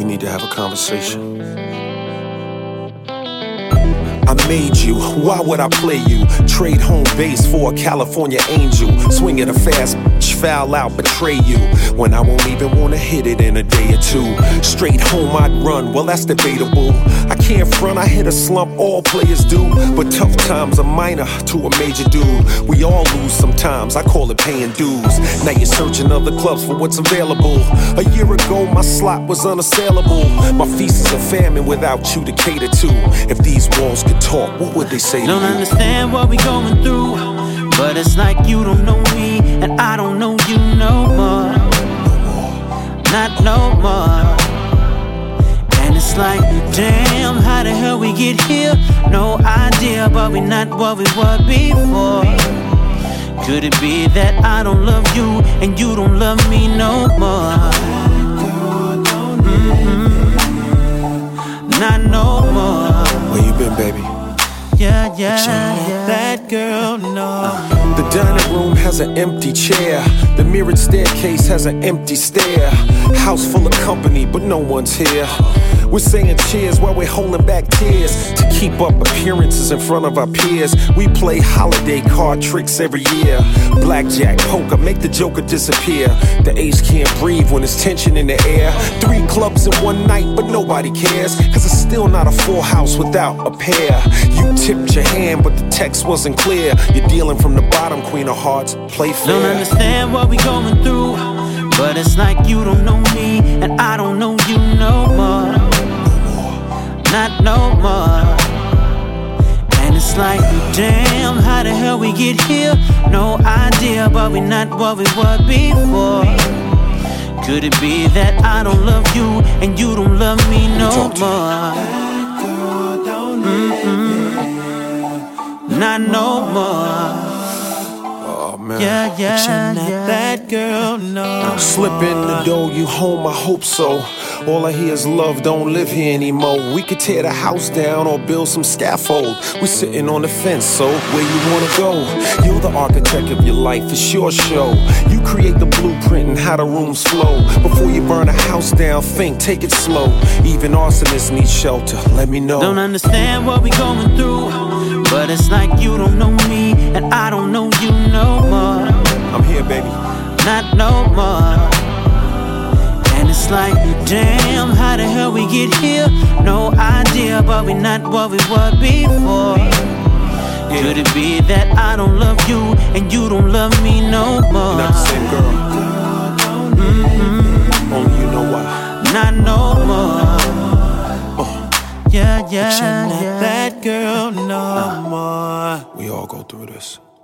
need to have a conversation. I made you, why would I play you? Trade home base for a California angel. Swing at a fast bitch, foul out, betray you. When I won't even wanna hit it in a day or two. Straight home I'd run, well that's debatable. I can't front, I hit a slump, all players do. But tough times are minor to a major dude. We all lose sometimes, I call it paying dues. Now you're searching other clubs for what's available. A year ago my slot was unassailable. My feast is a famine without you to cater to. If these walls could talk, what would they say to you? Don't understand what we going through, but it's like you don't know me and I don't know you no more. Not no more. And it's like, damn, how the hell we get here? No idea, but we not what we were before. Could it be that I don't love you and you don't love me no more? Not no more. Where you been, baby? Yeah. That girl, no. The dining room has an empty chair. The mirrored staircase has an empty stare. House full of company, but no one's here. We're saying cheers while we're holding back tears to keep up appearances in front of our peers. We play holiday card tricks every year. Blackjack, poker, make the joker disappear. The ace can't breathe when there's tension in the air. 3 clubs in one night, but nobody cares. Cause it's still not a full house without a pair. You tipped your hand, but the text wasn't clear. You're dealing from the bottom, queen of hearts, play fair. Don't understand what we going through, but it's like you don't know me and I don't know you no more. Not no more. And it's like, damn, how the hell we get here? No idea, but we not what we were before. Could it be that I don't love you and you don't love me no more? Not no more. Oh man. Yeah. That girl, no. Slip in the door, you home, I hope so. All I hear is love, don't live here anymore. We could tear the house down or build some scaffold. We're sitting on the fence, so where you wanna go? You're the architect of your life, it's your show. You create the blueprint and how the rooms flow. Before you burn a house down, think, take it slow. Even arsonists need shelter, let me know. Don't understand what we going through, but it's like you don't know me and I don't know you no more. I'm here, baby. Not no more. And it's like, damn, how the hell we get here? No idea, but we not what we were before. Could it be that I don't love you and you don't love me no more? You're not the same girl. Only you know why. Not no more. Yeah. That girl no more. We all go through this.